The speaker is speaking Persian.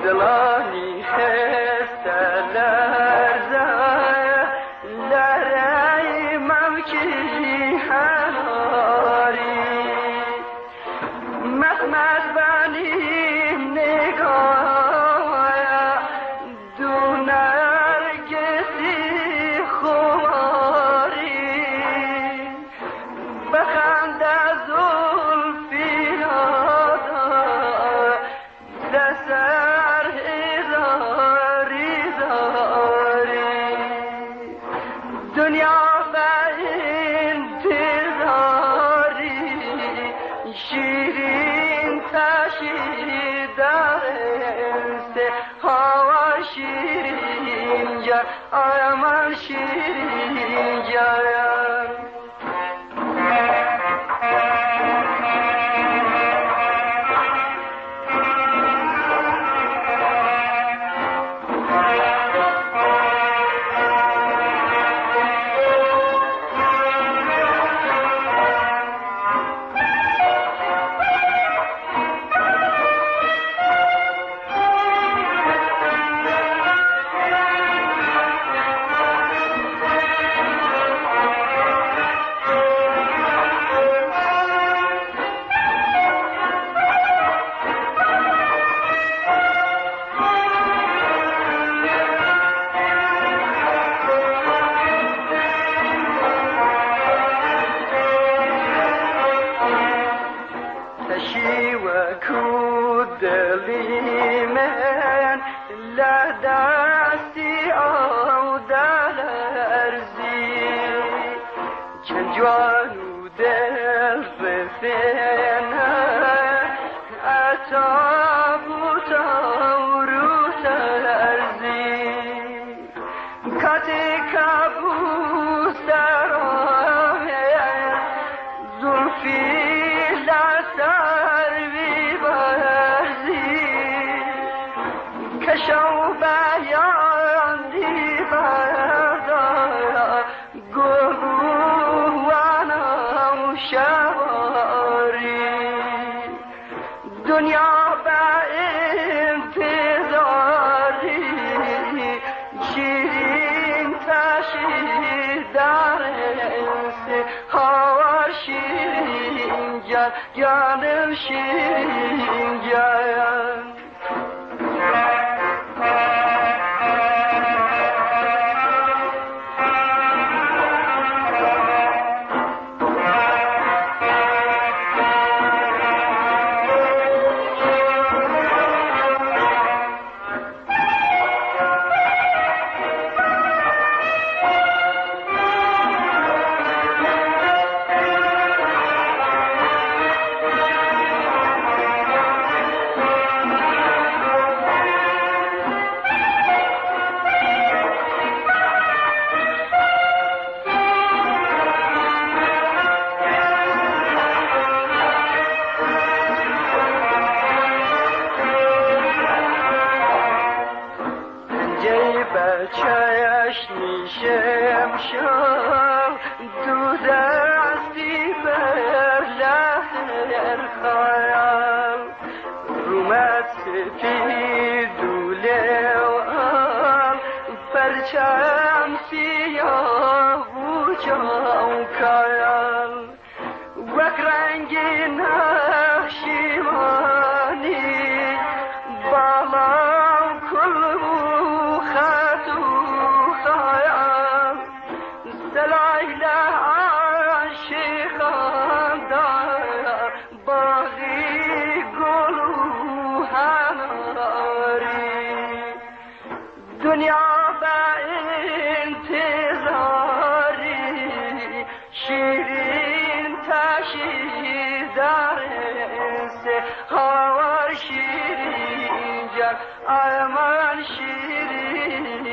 دلانی هستلر زای لرای ممکی هناری مسمت بانی نگاه دونر کسی خواری بخند از زلفی دسر هزاری داری دنیا به انتظاری شیرین تشی درست هوا شیرین جا آمان شیرین جا دلی من لدستی او دلرزی چند جوانو دل رفنه اتابوتا رو ترزی کتی کبوس درامه زلفی لسر کشو بیان دی بردارا گروهانا و شواری دنیا به انتظاری شیرین تشی درست هوا شیرین جان جانم شیرین جان چشم شمشم دو دستی بر لحر خیال رومت سپید و لوال پرچم سیاه و چوکال وک رنگ نقشیمانی بالا کل دنیا به انتظاری شیرین تشی درست هوا شیرین جان آمان شیرین